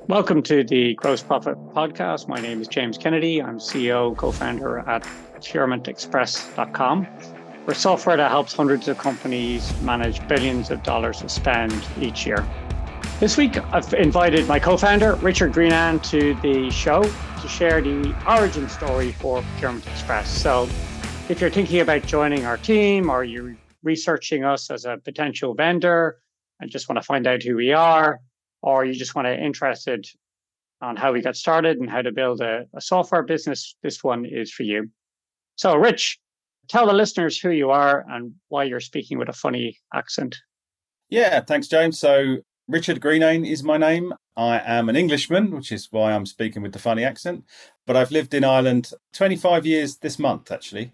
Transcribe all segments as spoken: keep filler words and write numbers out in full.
Welcome to the Gross Profit Podcast. My name is James Kennedy. I'm C E O, co-founder at procurement express dot com. We're software that helps hundreds of companies manage billions of dollars of spend each year. This week, I've invited my co-founder, Richard Greenan, to the show to share the origin story for Procurement Express. So if you're thinking about joining our team or you're researching us as a potential vendor and just want to find out who we are, or you just want to interested on how we got started and how to build a, a software business, this one is for you. So Rich, tell the listeners who you are and why you're speaking with a funny accent. Yeah, thanks, James. So Richard Greenan is my name. I am an Englishman, which is why I'm speaking with the funny accent. But I've lived in Ireland twenty-five years this month, actually.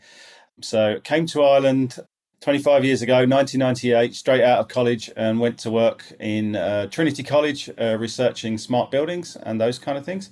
So came to Ireland twenty-five years ago, nineteen ninety-eight, straight out of college, and went to work in uh, Trinity College, uh, researching smart buildings and those kind of things.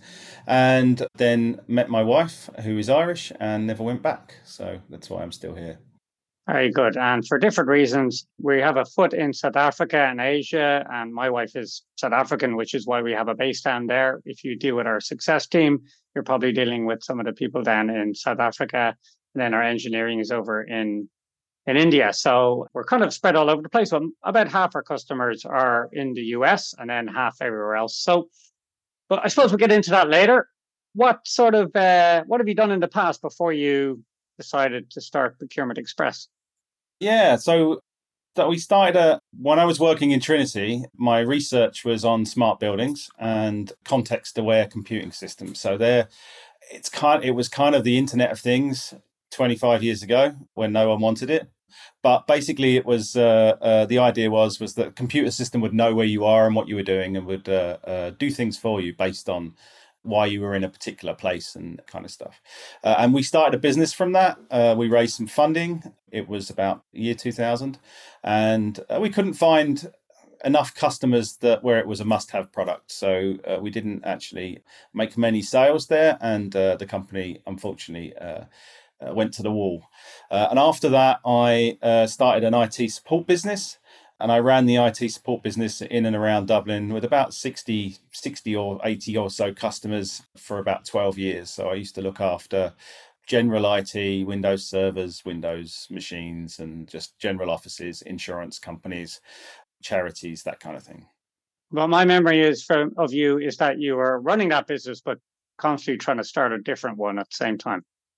And then met my wife, who is Irish, and never went back. So that's why I'm still here. Very good. And for different reasons, we have a foot in South Africa and Asia, and my wife is South African, which is why we have a base down there. If you deal with our success team, you're probably dealing with some of the people down in South Africa. And then our engineering is over in in India. So we're kind of spread all over the place. Well, about half our customers are in the U S and then half everywhere else. So, but I suppose we'll get into that later. What sort of, uh, what have you done in the past before you decided to start Procurement Express? Yeah, so that we started a, when I was working in Trinity, my research was on smart buildings and context-aware computing systems. So there, it's kind, it was kind of the Internet of Things twenty-five years ago when no one wanted it. But basically, it was uh, uh, the idea was was that the computer system would know where you are and what you were doing, and would uh, uh, do things for you based on why you were in a particular place and kind of stuff. Uh, and we started a business from that. Uh, we raised some funding. It was about year two thousand, and uh, we couldn't find enough customers that where it was a must-have product. So uh, we didn't actually make many sales there, and uh, the company, unfortunately, uh, Uh, went to the wall. Uh, and after that, I uh, started an I T support business, and I ran the I T support business in and around Dublin with about sixty, sixty or eighty or so customers for about twelve years. So I used to look after general I T, Windows servers, Windows machines, and just general offices, insurance companies, charities, that kind of thing. Well, my memory is from, of you is that you were running that business, but constantly trying to start a different one at the same time.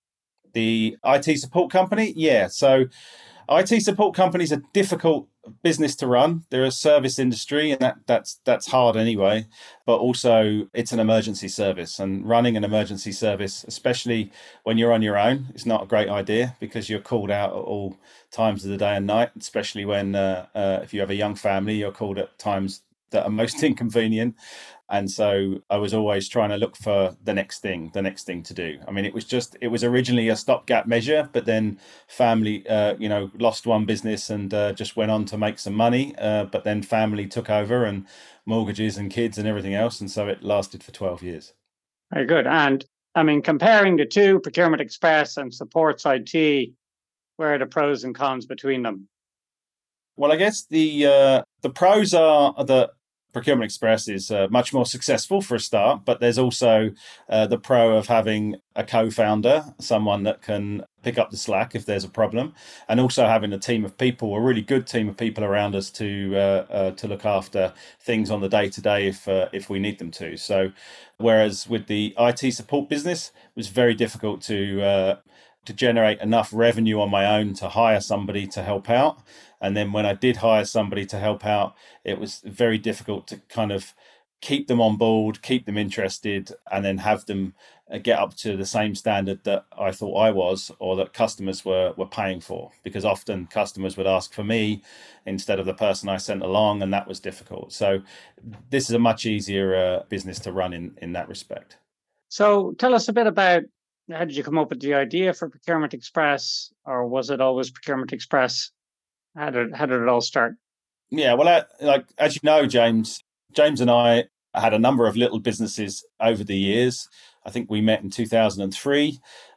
The I T support company, yeah. So I T support companies are difficult business to run. They're a service industry, and that, that's that's hard anyway. But also, it's an emergency service, and running an emergency service, especially when you're on your own, is not a great idea because you're called out at all times of the day and night. Especially when uh, uh, if you have a young family, you're called at times that are most inconvenient. And so I was always trying to look for the next thing, the next thing to do. I mean, it was just, it was originally a stopgap measure, but then family, uh, you know, lost one business and uh, just went on to make some money. Uh, but then family took over and mortgages and kids and everything else. And so it lasted for twelve years. Very good. And I mean, comparing the two, Procurement Express and Supports I T, where are the pros and cons between them? Well, I guess the uh, the pros are that Procurement Express is uh, much more successful for a start, but there's also uh, the pro of having a co-founder, someone that can pick up the slack if there's a problem, and also having a team of people, a really good team of people around us to uh, uh, to look after things on the day to day if uh, if we need them to. So, whereas with the I T support business, it was very difficult to uh, to generate enough revenue on my own to hire somebody to help out. And then when I did hire somebody to help out, it was very difficult to kind of keep them on board, keep them interested, and then have them get up to the same standard that I thought I was, or that customers were were paying for. Because often customers would ask for me instead of the person I sent along, and that was difficult. So this is a much easier uh, business to run in, in that respect. So tell us a bit about, how did you come up with the idea for Procurement Express, or was it always Procurement Express? How did how did it all start? Yeah, well, I, like as you know, James, James and I had a number of little businesses over the years. I think we met in two thousand three.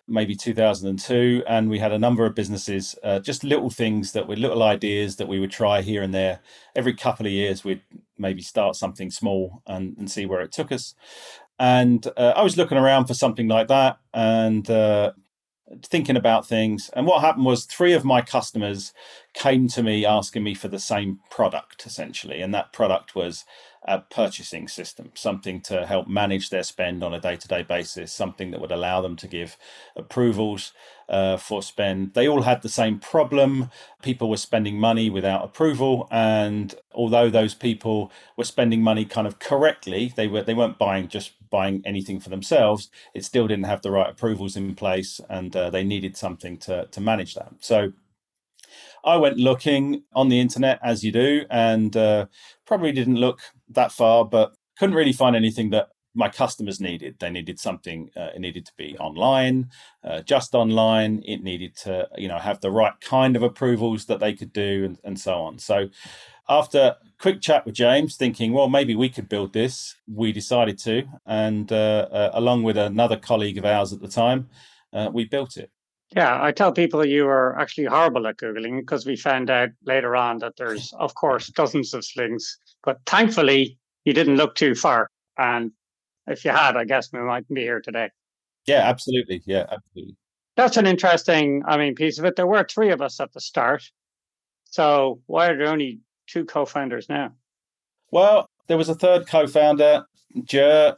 maybe two thousand two, and we had a number of businesses, uh, just little things that were little ideas that we would try here and there. Every couple of years, we'd maybe start something small and, and see where it took us. And uh, I was looking around for something like that and uh, thinking about things. And what happened was three of my customers came to me asking me for the same product, essentially. And that product was a purchasing system, something to help manage their spend on a day-to-day basis, something that would allow them to give approvals uh, for spend. They all had the same problem. People were spending money without approval, and although those people were spending money kind of correctly, they were they weren't buying just buying anything for themselves. It still didn't have the right approvals in place, and uh, they needed something to to manage that. So I went looking on the internet, as you do, and uh, probably didn't look that far, but couldn't really find anything that my customers needed. They needed something, uh, it needed to be online, uh, just online. It needed to, you know, have the right kind of approvals that they could do, and, and so on. So after a quick chat with James, thinking, well, maybe we could build this, we decided to. And uh, uh, along with another colleague of ours at the time, uh, we built it. Yeah, I tell people you were actually horrible at Googling because we found out later on that there's, of course, dozens of slings. But thankfully, you didn't look too far. And if you had, I guess we mightn't be here today. Yeah, absolutely. Yeah, absolutely. That's an interesting, I mean, piece of it. There were three of us at the start. So why are there only two co-founders now? Well, there was a third co-founder, Jer.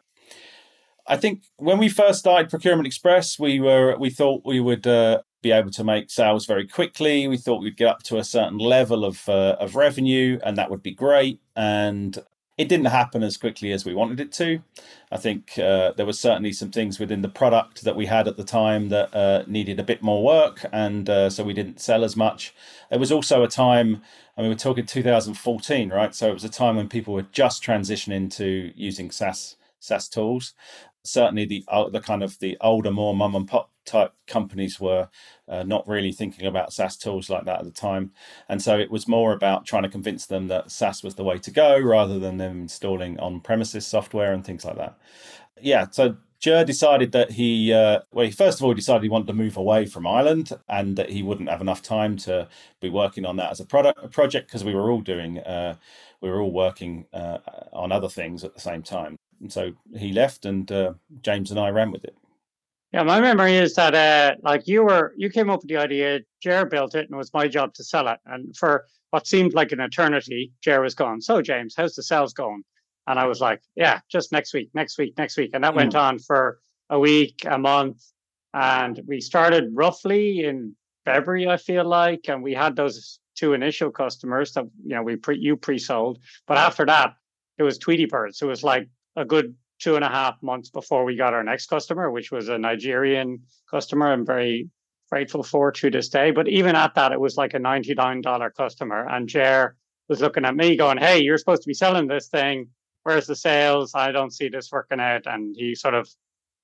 I think when we first started Procurement Express, we were we thought we would uh, be able to make sales very quickly. We thought we'd get up to a certain level of uh, of revenue, and that would be great. And it didn't happen as quickly as we wanted it to. I think uh, there were certainly some things within the product that we had at the time that uh, needed a bit more work, and uh, so we didn't sell as much. There was also a time, I mean, we're talking two thousand fourteen, right? So it was a time when people were just transitioning to using SaaS SaaS tools. Certainly the the kind of the older, more mum and pop type companies were uh, not really thinking about SaaS tools like that at the time. And so it was more about trying to convince them that SaaS was the way to go rather than them installing on-premises software and things like that. Yeah, so Jer decided that he, uh, well, he first of all decided he wanted to move away from Ireland and that he wouldn't have enough time to be working on that as a product a project because we were all doing, uh, we were all working uh, on other things at the same time. And so he left, and uh, James and I ran with it. Yeah, my memory is that uh, like you were, you came up with the idea, Jer built it, and it was my job to sell it. And for what seemed like an eternity, Jer was going, so James, how's the sales going? And I was like, yeah, just next week, next week, next week. And that mm. went on for a week, a month. And we started roughly in February, I feel like. And we had those two initial customers that, you know, we pre, you pre-sold. But after that, it was Tweety Birds. It was like a good two and a half months before we got our next customer, which was a Nigerian customer. I'm very grateful for to this day. But even at that, it was like a ninety-nine dollars customer. And Jer was looking at me going, hey, you're supposed to be selling this thing. Where's the sales? I don't see this working out. And he sort of,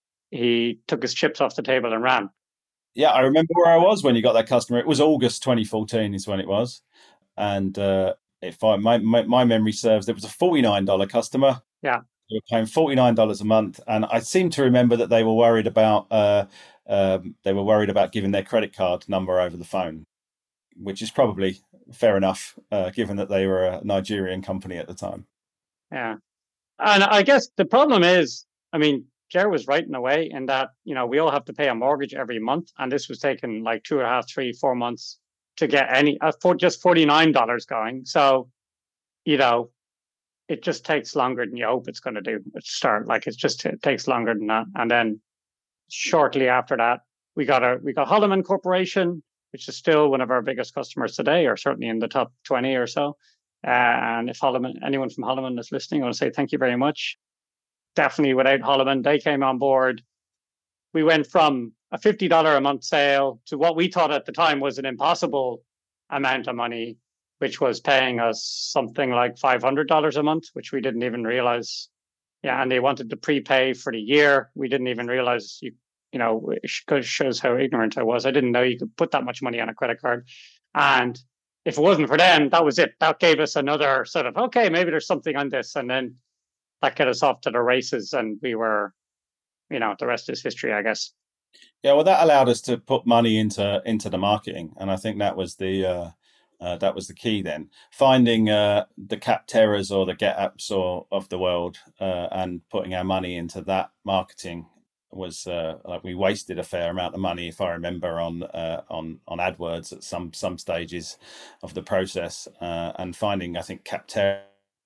he took his chips off the table and ran. Yeah, I remember where I was when you got that customer. It was August twenty fourteen is when it was. And uh, if I, my, my, my memory serves, there was a forty-nine dollars customer. Yeah. They were paying forty-nine dollars a month. And I seem to remember that they were worried about, uh, um, they were worried about giving their credit card number over the phone, which is probably fair enough, uh, given that they were a Nigerian company at the time. Yeah. And I guess the problem is, I mean, Jer was right in a way in that, you know, we all have to pay a mortgage every month. And this was taking like two and a half, three, four months to get any, uh, for just forty-nine dollars going. So, you know, it just takes longer than you hope it's going to do. Start like it's just, it takes longer than that. And then shortly after that, we got a, we got Holloman Corporation, which is still one of our biggest customers today, or certainly in the top twenty or so. Uh, and if Holloman, anyone from Holloman is listening, I want to say thank you very much. Definitely without Holloman, they came on board. We went from a fifty dollars a month sale to what we thought at the time was an impossible amount of money, which was paying us something like five hundred dollars a month, which we didn't even realize. Yeah, and they wanted to prepay for the year. We didn't even realize, you, you know, it shows how ignorant I was. I didn't know you could put that much money on a credit card. And if it wasn't for them, that was it. That gave us another sort of, okay, maybe there's something on this. And then that got us off to the races, and we were, you know, the rest is history, I guess. Yeah, well, that allowed us to put money into into the marketing, and I think that was the uh, uh, that was the key. Then finding uh, the Capterras or the GetApps or of the world, uh, and putting our money into that marketing was uh, like we wasted a fair amount of money, if I remember, on uh, on on AdWords at some some stages of the process, uh, and finding I think Capterra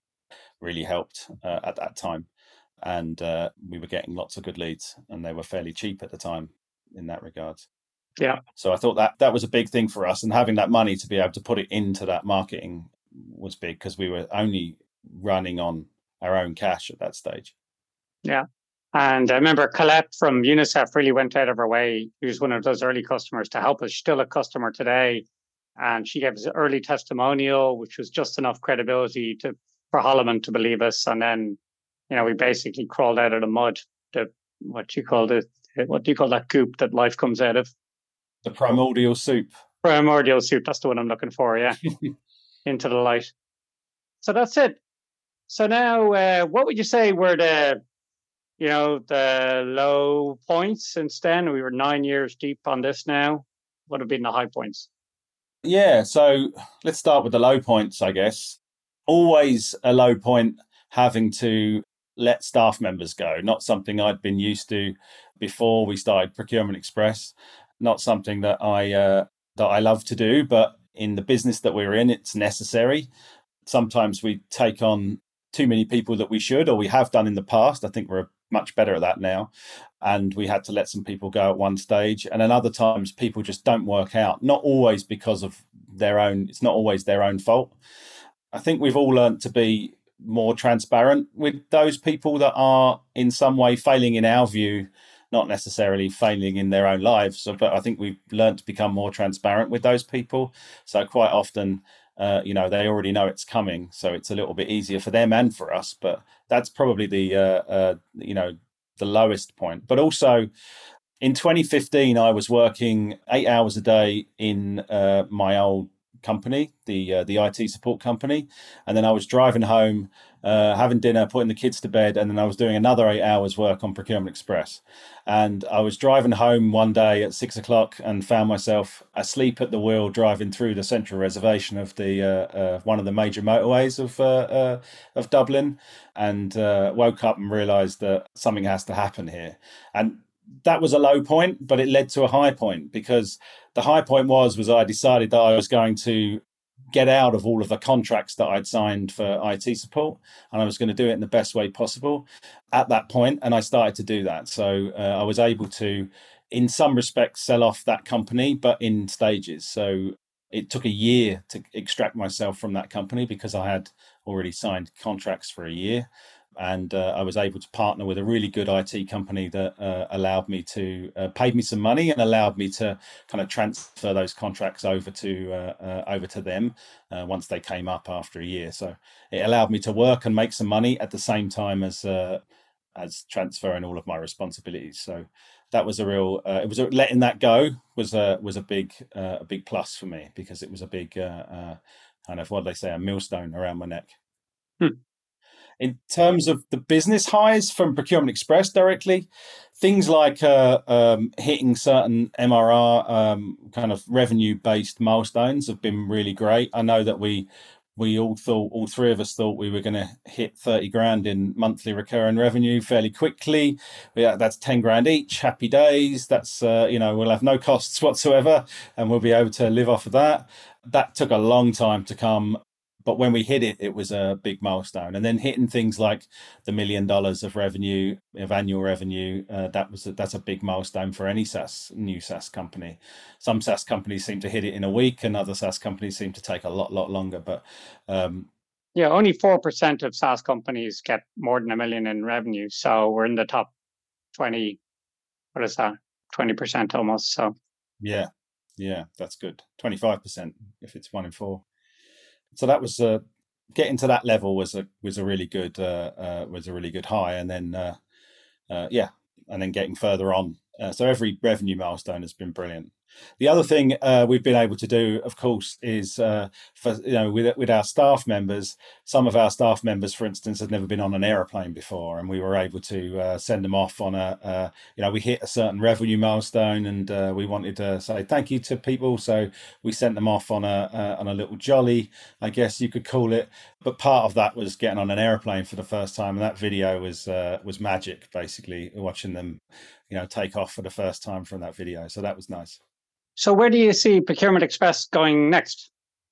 really helped uh, at that time, and uh, we were getting lots of good leads, and they were fairly cheap at the time in that regard. Yeah. So I thought that that was a big thing for us, and having that money to be able to put it into that marketing was big because we were only running on our own cash at that stage. Yeah. And I remember Colette from UNICEF really went out of her way. She was one of those early customers to help us. She's still a customer today. And she gave us an early testimonial, which was just enough credibility to for Holloman to believe us. And then, you know, we basically crawled out of the mud, the what do you call it? What do you call that goop that life comes out of? The primordial soup. Primordial soup. That's the one I'm looking for. Yeah. Into the light. So that's it. So now, uh, what would you say were the you know, the low points since then? We were nine years deep on this now. What have been the high points? Yeah, so let's start with the low points, I guess. Always a low point having to let staff members go, not something I'd been used to before we started Procurement Express, not something that I uh, that I love to do, but in the business that we're in, it's necessary. Sometimes we take on too many people that we should, or we have done in the past. I think we're much better at that now. And we had to let some people go at one stage. And then other times people just don't work out, not always because of their own, it's not always their own fault. I think we've all learned to be more transparent with those people that are in some way failing in our view, not necessarily failing in their own lives. So, but I think we've learned to become more transparent with those people. So quite often, uh, you know, they already know it's coming, so it's a little bit easier for them and for us. But that's probably the, uh, uh, you know, the lowest point. But also, in twenty fifteen, I was working eight hours a day in uh, my old company, the uh, the I T support company, and then I was driving home, uh, having dinner, putting the kids to bed, and then I was doing another eight hours work on Procurement Express. And I was driving home one day at six o'clock and found myself asleep at the wheel driving through the central reservation of the uh, uh, one of the major motorways of uh, uh, of Dublin, and uh, woke up and realised that something has to happen here. And that was a low point, but it led to a high point, because the high point was was I decided that I was going to get out of all of the contracts that I'd signed for I T support, and I was going to do it in the best way possible at that point, and I started to do that. So uh, I was able to, in some respects, sell off that company, but in stages. So it took a year to extract myself from that company because I had already signed contracts for a year. And uh, I was able to partner with a really good I T company that uh, allowed me to uh, paid me some money and allowed me to kind of transfer those contracts over to uh, uh, over to them uh, once they came up after a year. So it allowed me to work and make some money at the same time as uh, as transferring all of my responsibilities. So that was a real uh, it was a, letting that go was a was a big uh, a big plus for me, because it was a big uh, uh, kind of, what do they say, a millstone around my neck. Hmm. In terms of the business highs from Procurement Express directly, things like uh, um, hitting certain M R R um, kind of revenue-based milestones have been really great. I know that we we all thought, all three of us thought we were going to hit thirty grand in monthly recurring revenue fairly quickly. Yeah, that's ten grand each. Happy days. That's, uh, you know, we'll have no costs whatsoever and we'll be able to live off of that. That took a long time to come. But when we hit it, it was a big milestone. And then hitting things like the million dollars of revenue, of annual revenue, uh, that was a, that's a big milestone for any SaaS, new SaaS company. Some SaaS companies seem to hit it in a week, and other SaaS companies seem to take a lot, lot longer. But um, yeah, only four percent of SaaS companies get more than a million in revenue. So we're in the top twenty. What is that? twenty percent almost. So yeah, yeah, that's good. twenty-five percent if it's one in four. So that was uh, getting to that level was a was a really good uh, uh, was a really good high, and then uh, uh, yeah, and then getting further on. Uh, so every revenue milestone has been brilliant. The other thing uh, we've been able to do, of course, is uh, for you know with with our staff members. Some of our staff members, for instance, had never been on an aeroplane before, and we were able to uh, send them off on a uh, you know we hit a certain revenue milestone, and uh, we wanted to say thank you to people, so we sent them off on a uh, on a little jolly, I guess you could call it. But part of that was getting on an aeroplane for the first time, and that video was uh, was magic, basically watching them, you know, take off for the first time from that video. So that was nice. So where do you see Procurement Express going next?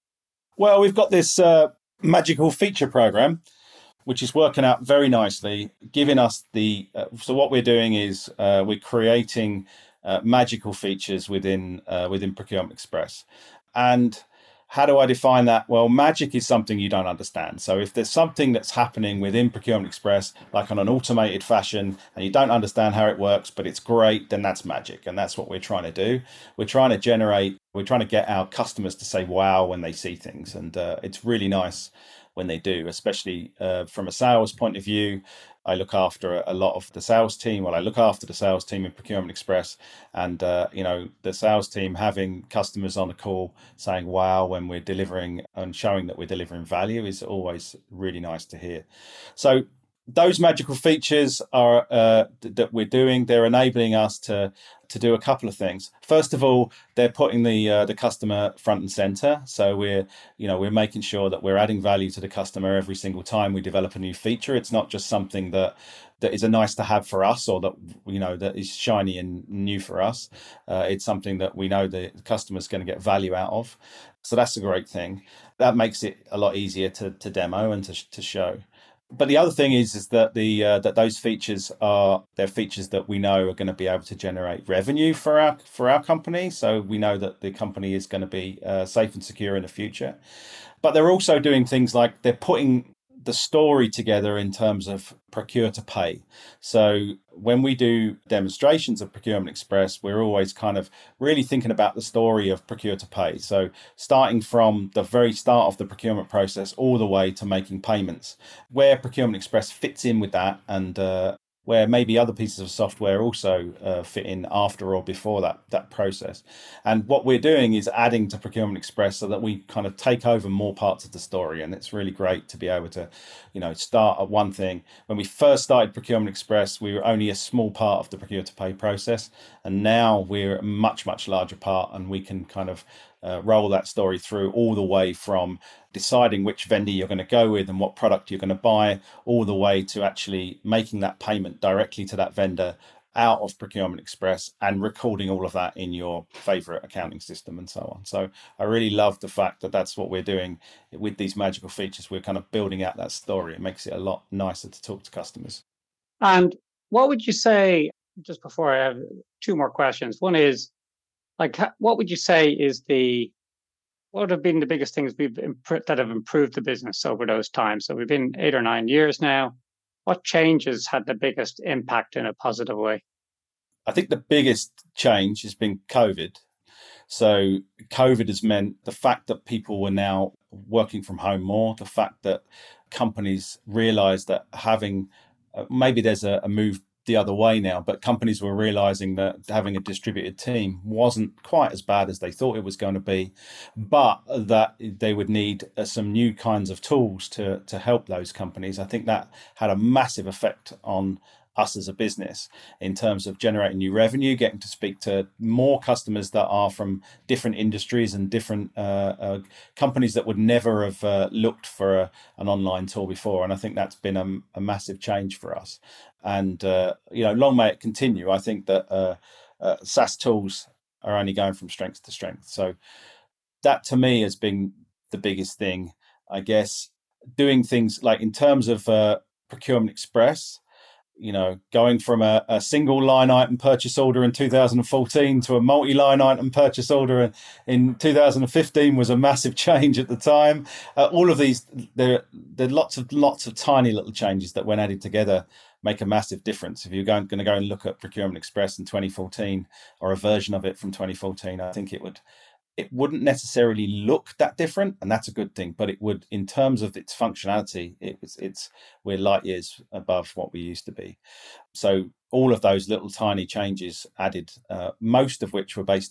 Well, we've got this uh, magical feature program, which is working out very nicely, giving us the. Uh, so what we're doing is uh, we're creating uh, magical features within uh, within Procurement Express, and how do I define that? Well, magic is something you don't understand. So if there's something that's happening within Procurement Express, like on an automated fashion, and you don't understand how it works, but it's great, then that's magic. And that's what we're trying to do. We're trying to generate, we're trying to get our customers to say wow when they see things. And uh, it's really nice when they do, especially uh, from a sales point of view. I look after a lot of the sales team. Well, I look after the sales team in Procurement Express, and uh, you know, the sales team having customers on the call saying "wow" when we're delivering and showing that we're delivering value is always really nice to hear. So those magical features are uh, that we're doing. They're enabling us to to do a couple of things. First of all, they're putting the uh, the customer front and center. So we're you know we're making sure that we're adding value to the customer every single time we develop a new feature. It's not just something that that is a nice to have for us, or that you know that is shiny and new for us. Uh, it's something that we know the customer's going to get value out of. So that's a great thing. That makes it a lot easier to to demo and to to show. But the other thing is, is that the uh, that those features are they're features that we know are going to be able to generate revenue for our for our company. So we know that the company is going to be uh, safe and secure in the future. But they're also doing things like they're putting the story together in terms of procure to pay. So when we do demonstrations of Procurement Express, we're always kind of really thinking about the story of procure to pay. So starting from the very start of the procurement process all the way to making payments, where Procurement Express fits in with that, and uh, where maybe other pieces of software also uh, fit in after or before that that process. And what we're doing is adding to Procurement Express so that we kind of take over more parts of the story. And it's really great to be able to, you know, start at one thing. When we first started Procurement Express, we were only a small part of the procure to pay process. And now we're a much, much larger part, and we can kind of uh, roll that story through all the way from deciding which vendor you're going to go with and what product you're going to buy, all the way to actually making that payment directly to that vendor out of Procurement Express and recording all of that in your favorite accounting system and so on. So I really love the fact that that's what we're doing with these magical features. We're kind of building out that story. It makes it a lot nicer to talk to customers. And what would you say, just before I have two more questions? One is, like, what would you say is the what would have been the biggest things we've imp- that have improved the business over those times? So we've been eight or nine years now. What changes had the biggest impact in a positive way? I think the biggest change has been COVID. So COVID has meant the fact that people were now working from home more, the fact that companies realized that having uh, maybe there's a, a move the other way now, but companies were realizing that having a distributed team wasn't quite as bad as they thought it was going to be, but that they would need uh, some new kinds of tools to to help those companies. I think that had a massive effect on us as a business in terms of generating new revenue, getting to speak to more customers that are from different industries and different uh, uh, companies that would never have uh, looked for a, an online tool before. And I think that's been a, a massive change for us. And, uh, you know, long may it continue. I think that uh, uh, SaaS tools are only going from strength to strength. So that to me has been the biggest thing, I guess. Doing things like in terms of uh, Procurement Express, you know, going from a, a single line item purchase order in two thousand fourteen to a multi-line item purchase order in, in two thousand fifteen was a massive change at the time. Uh, all of these, there, there are lots of lots of tiny little changes that, when added together, make a massive difference. If you're going, going to go and look at Procurement Express in twenty fourteen or a version of it from twenty fourteen, I think it would. It wouldn't necessarily look that different, and that's a good thing. But it would, in terms of its functionality, it's it's we're light years above what we used to be. So all of those little tiny changes added, uh, most of which were based on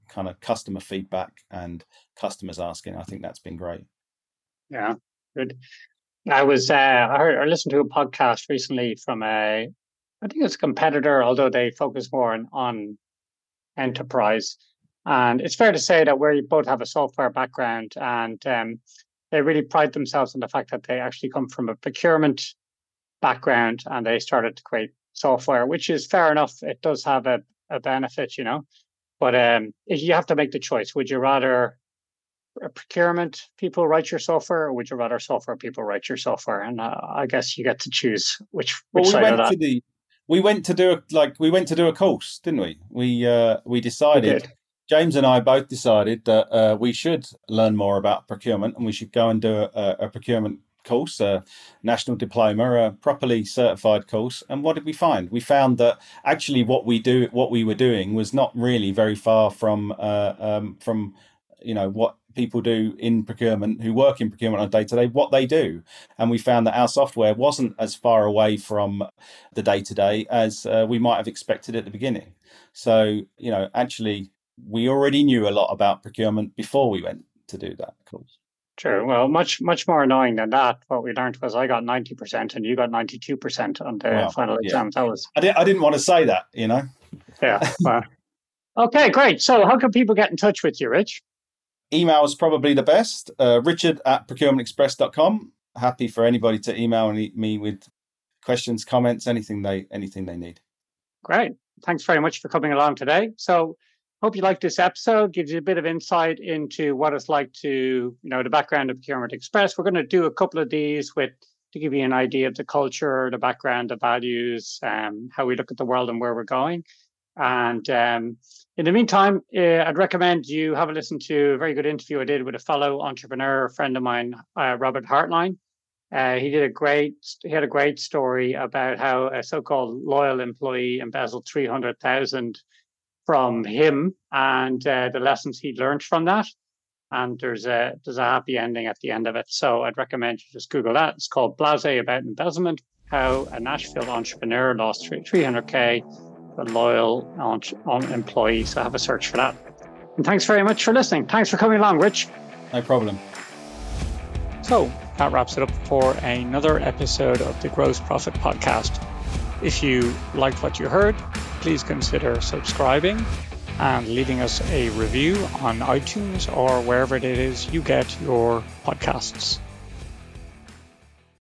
kind of customer feedback and customers asking. I think that's been great. Yeah, good. I was uh, I heard I listened to a podcast recently from a I think it's a competitor, although they focus more on, on enterprise. And it's fair to say that we both have a software background, and um, they really pride themselves on the fact that they actually come from a procurement background and they started to create software, which is fair enough. It does have a, a benefit, you know, but um, you have to make the choice. Would you rather procurement people write your software, or would you rather software people write your software? And uh, I guess you get to choose which which well, we side went of that. To the, we went to do a, like we went to do a course, didn't we? We uh, we decided. We James and I both decided that uh, we should learn more about procurement and we should go and do a, a procurement course, a national diploma, a properly certified course. And what did we find? We found that actually what we do, what we were doing, was not really very far from uh, um, from you know what people do in procurement, who work in procurement on day to day, what they do. And we found that our software wasn't as far away from the day to day as uh, we might have expected at the beginning. So you know, actually, we already knew a lot about procurement before we went to do that course. True. Well, much much more annoying than that. What we learned was I got ninety percent and you got ninety-two percent on the Wow. final Yeah. exams. That was. I didn't. I didn't want to say that. You know. Yeah. Well. Okay. Great. So, how can people get in touch with you, Rich? Email is probably the best. Uh, Richard at procurement express dot com. Happy for anybody to email me with questions, comments, anything they anything they need. Great. Thanks very much for coming along today. So, hope you liked this episode. Gives you a bit of insight into what it's like to, you know, the background of Procurement Express. We're going to do a couple of these with to give you an idea of the culture, the background, the values, um, how we look at the world and where we're going. And um, in the meantime, uh, I'd recommend you have a listen to a very good interview I did with a fellow entrepreneur, a friend of mine, uh, Robert Hartline. Uh, he did a great, he had a great story about how a so-called loyal employee embezzled three hundred thousand from him and uh, the lessons he learned from that. And there's a there's a happy ending at the end of it. So I'd recommend you just Google that. It's called Blasé About Embezzlement: How a Nashville Entrepreneur Lost three hundred K a loyal employee. So have a search for that. And thanks very much for listening. Thanks for coming along, Rich. No problem. So that wraps it up for another episode of the Gross Profit Podcast. If you liked what you heard, please consider subscribing and leaving us a review on iTunes or wherever it is you get your podcasts.